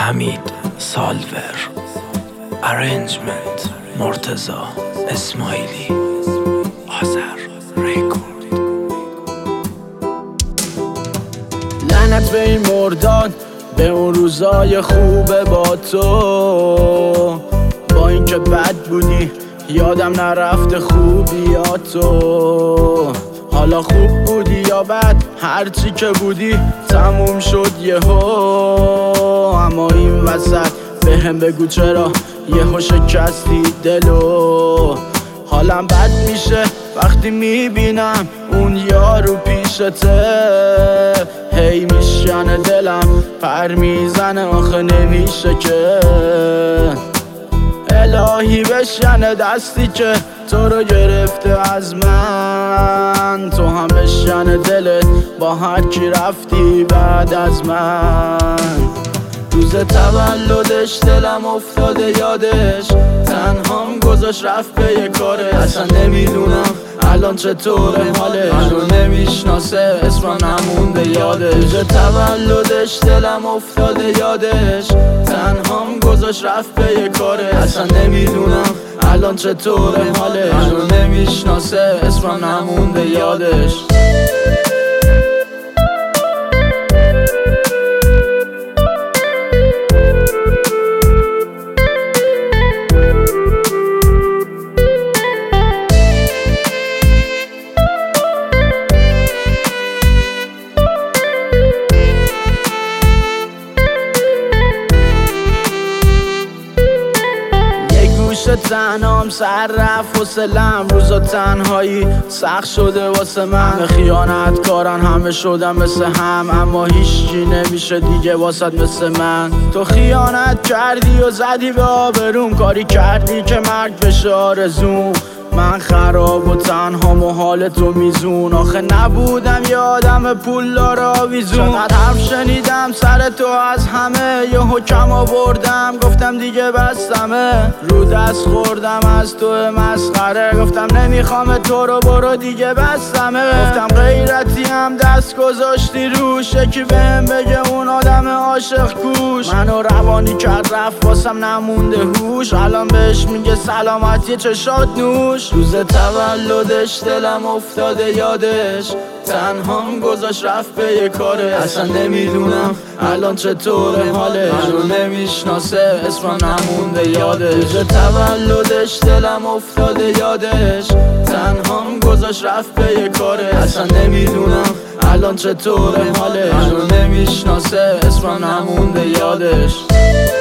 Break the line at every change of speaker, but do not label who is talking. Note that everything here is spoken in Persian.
حمید سالور، ارنجمنت مرتضی اسماعیلی، آذر ریکورد.
لعنت به این مرداد، به اون روزای خوبه با تو. با اینکه بد بودی یادم نرفته خوبی یا تو. حالا خوب بودی یا بد، هرچی که بودی تموم شد یهو. اما این وسط بهم بگو چرا یهو شکستی دلو. حالم بد میشه وقتی میبینم اون یارو پیشته. هی میشکنه دلم، پر میزنه آخه نمیشه که. الهی بشکنه دستی که تو رو گرفته از من. تو هم بشکنه دلت با هر کی رفتی بعد از من. روز تولدش دلم افتاده یادش، تنهام گذاشت رفت به یه کاره. اصلا نمیدونم الان چطوره حالش، منو نمیشناسه اسمم نمونده یادش. روز تولدش دلم افتاده یادش، تنهام گذاشت رفت به یه کاره. اصلا نمیدونم الان چطوره حالش، منو نمیشناسه اسمم نمونده یادش. تنهام سر رفت و سلم، روزا تنهایی سخت شده واسه من. همه خیانت کارن، همه شدن مثل هم، اما هیچی نمیشه دیگه واسط مثل من. تو خیانت کردی و زدی به آبروم، کاری کردی که مرگ بشه آرزوم. من خراب و تنهام و حال تو میزون، آخه نبودم یه آدم پولدار آویزون. چقدر حرف شنیدم سر تو از همه، یهو کم آوردم گفتم دیگه بستمه. رو دست خوردم از تو مسخره، گفتم نمیخوام تو رو برو دیگه بستمه. گفتم غیرتی هم دست گذاشتی روش، یکی بهم بگه اون آدم عاشق کوش. منو روانی کرد رفت واسم نمونده هوش، الان بهش میگه سلامتی چشات نوش. روز تولدش دلم افتاده یادش، تنهام گذاشت رفت به یه کاره. اصلا نمیدونم الان چطوره حالش، منو نمیشناسه اسمم نمونده یادش. روز تولدش دلم افتاده یادش، تنهام گذاشت رفت به یه کاره. اصلا نمیدونم الان چطوره حالش، منو نمیشناسه اسمم نمونده یادش.